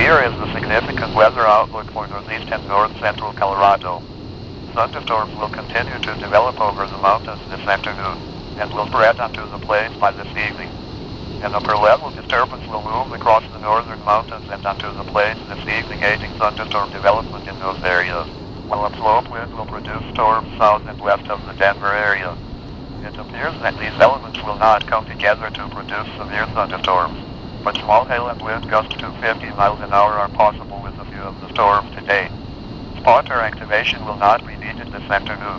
Here is the significant weather outlook for northeast and north-central Colorado. Thunderstorms will continue to develop over the mountains this afternoon and will spread onto the plains by this evening. An upper-level disturbance will move across the northern mountains and onto the plains this evening, aiding thunderstorm development in those areas, while a slope wind will produce storms south and west of the Denver area. It appears that these elements will not come together to produce severe thunderstorms, but small hail and wind gusts to 50 miles an hour are possible with a few of the storms today. Spotter activation will not be needed this afternoon.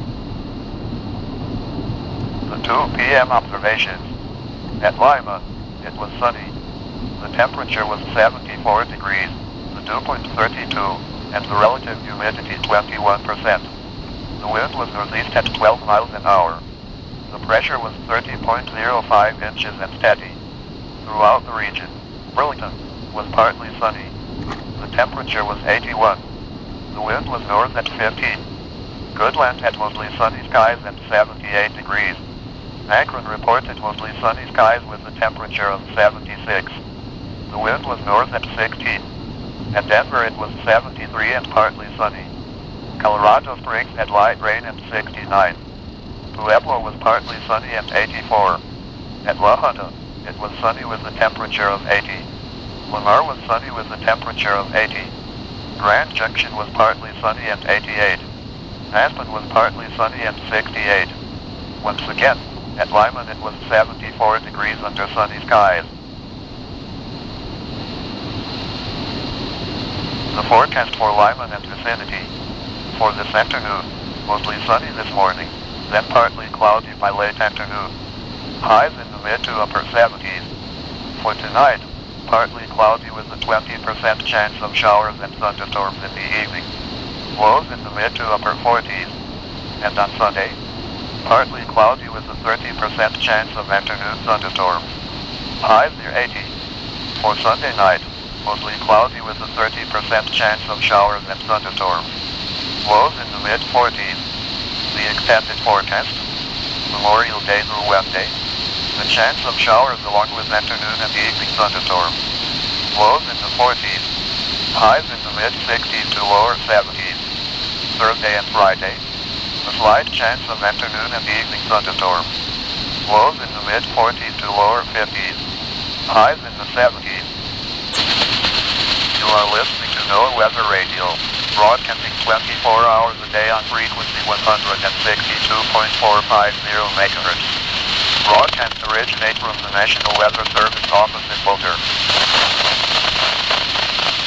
The 2 p.m. observations. At Lima, it was sunny. The temperature was 74 degrees, the dew point 32, and the relative humidity 21%. The wind was northeast at 12 miles an hour. The pressure was 30.05 inches and steady. Throughout the region, Burlington was partly sunny. The temperature was 81. The wind was north at 15. Goodland had mostly sunny skies and 78 degrees. Akron reported mostly sunny skies with a temperature of 76. The wind was north at 16. At Denver it was 73 and partly sunny. Colorado Springs had light rain at 69. Pueblo was partly sunny at 84. At La Junta, it was sunny with a temperature of 80. Lamar was sunny with a temperature of 80. Grand Junction was partly sunny at 88. Aspen was partly sunny at 68. Once again, at Lyman it was 74 degrees under sunny skies. The forecast for Lyman and vicinity. For this afternoon, mostly sunny this morning, then partly cloudy by late afternoon. Highs in the mid to upper 70s. For tonight, partly cloudy with a 20% chance of showers and thunderstorms in the evening. Lows in the mid to upper 40s. And on Sunday, partly cloudy with a 30% chance of afternoon thunderstorms. Highs near 80. For Sunday night, mostly cloudy with a 30% chance of showers and thunderstorms. Lows in the mid-40s. The extended forecast. Memorial Day through Wednesday. The chance of showers along with afternoon and evening thunderstorms. Lows in the 40s. Highs in the mid-60s to lower 70s. Thursday and Friday. A slight chance of afternoon and evening thunderstorms. Lows in the mid-40s to lower 50s. Highs in the 70s. You are listening to NOAA Weather Radio, broadcasting 24 hours a day on frequency 162.450 MHz. Broadcasts originate from the National Weather Service office in Boulder.